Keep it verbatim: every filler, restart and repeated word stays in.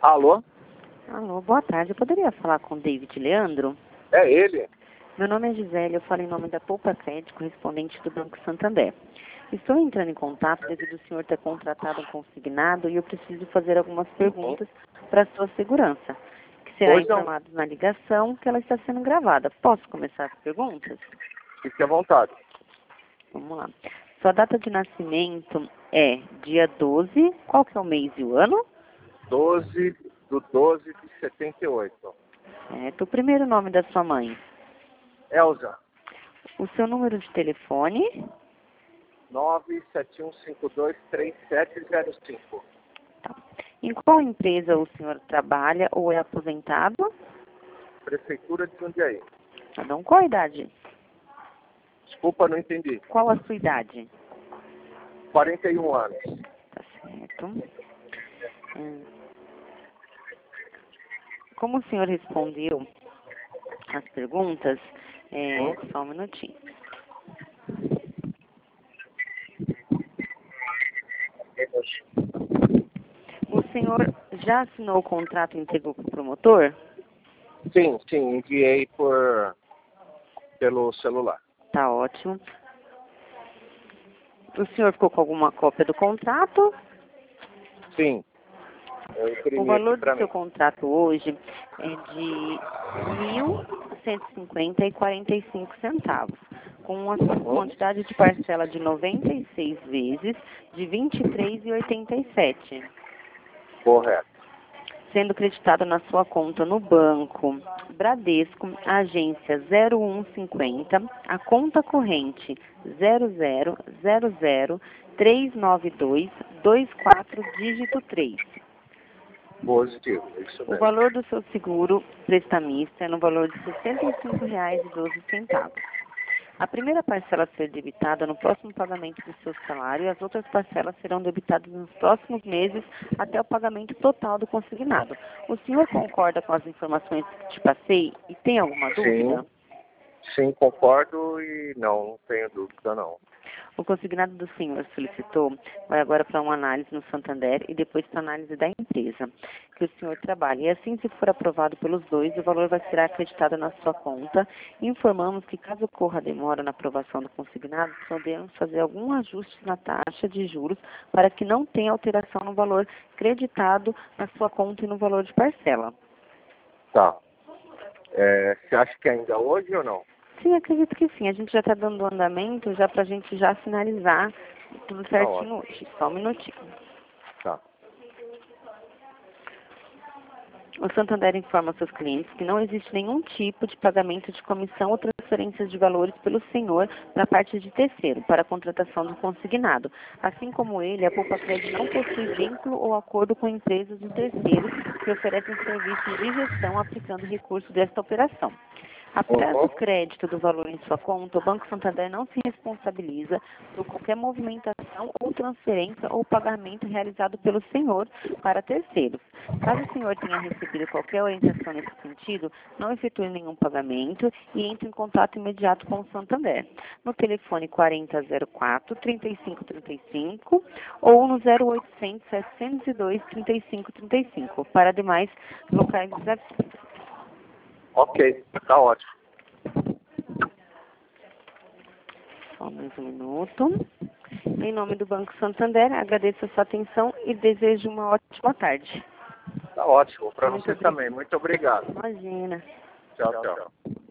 Alô? Alô, boa tarde. Eu poderia falar com o David Leandro? É ele? Meu nome é Gisele, eu falo em nome da Poupa Crédito, correspondente do Banco Santander. Estou entrando em contato devido ao senhor ter contratado um consignado e eu preciso fazer algumas perguntas para a sua segurança, que será Pois não. informado na ligação que ela está sendo gravada. Posso começar as perguntas? Fique à vontade. Vamos lá. Sua data de nascimento é dia doze, qual que é o mês e o ano? doze do doze de setenta e oito. Certo. O primeiro nome da sua mãe? Elza, O seu número de telefone? nove sete um cinco dois três sete zero cinco. Tá. Em qual empresa o senhor trabalha ou é aposentado? Prefeitura de Jundiaí. Tá bom. Qual a idade? Desculpa, não entendi. Qual a sua idade? quarenta e um anos. Tá certo. Hum. Como o senhor respondeu as perguntas, é, Hum? só um minutinho. O senhor já assinou o contrato e entregou para o promotor? Sim, sim, enviei por pelo celular. Tá ótimo. O senhor ficou com alguma cópia do contrato? Sim, eu O imprimi valor aqui para do seu mim. contrato hoje é de mil cento e cinquenta e quarenta e cinco centavos, com uma quantidade de parcela de noventa e seis vezes de vinte e três e oitenta e sete, Correto. sendo creditado na sua conta no banco Bradesco, a agência zero um cinquenta, a conta corrente zero zero zero zero três nove dois dois quatro dígito três. Positivo, isso O mesmo. valor do seu seguro prestamista é no valor de sessenta e cinco reais e doze centavos. A primeira parcela a ser debitada no próximo pagamento do seu salário e as outras parcelas serão debitadas nos próximos meses até o pagamento total do consignado. O senhor concorda com as informações que te passei e tem alguma dúvida? Sim, sim, concordo e não, não tenho dúvida não. O consignado do senhor solicitou vai agora para uma análise no Santander e depois para análise da empresa que o senhor trabalha. E assim, se for aprovado pelos dois, o valor vai ser acreditado na sua conta. Informamos que caso ocorra demora na aprovação do consignado, podemos fazer algum ajuste na taxa de juros para que não tenha alteração no valor creditado na sua conta e no valor de parcela. Tá. É, você acha que ainda hoje ou não? Sim, acredito que sim. A gente já está dando andamento já para a gente já finalizar tudo certinho hoje. Só um minutinho. Tá. O Santander informa seus clientes que não existe nenhum tipo de pagamento de comissão ou transferências de valores pelo senhor da parte de terceiro para a contratação do consignado. Assim como ele, a Poupa Crédito não possui vínculo ou acordo com empresas ou terceiros que oferecem serviços de gestão aplicando recurso desta operação. Após o crédito do valor em sua conta, o Banco Santander não se responsabiliza por qualquer movimentação ou transferência ou pagamento realizado pelo senhor para terceiros. Caso o senhor tenha recebido qualquer orientação nesse sentido, não efetue nenhum pagamento e entre em contato imediato com o Santander, no telefone quarenta zero quatro, trinta e cinco trinta e cinco ou no zero oitocentos, setecentos e dois, trinta e cinco trinta e cinco, para demais localizações. Ok, tá ótimo. Só mais um minuto. Em nome do Banco Santander, agradeço a sua atenção e desejo uma ótima tarde. Tá ótimo. Para Muito você obrigada. também. Muito obrigado. Imagina. Tchau, tchau.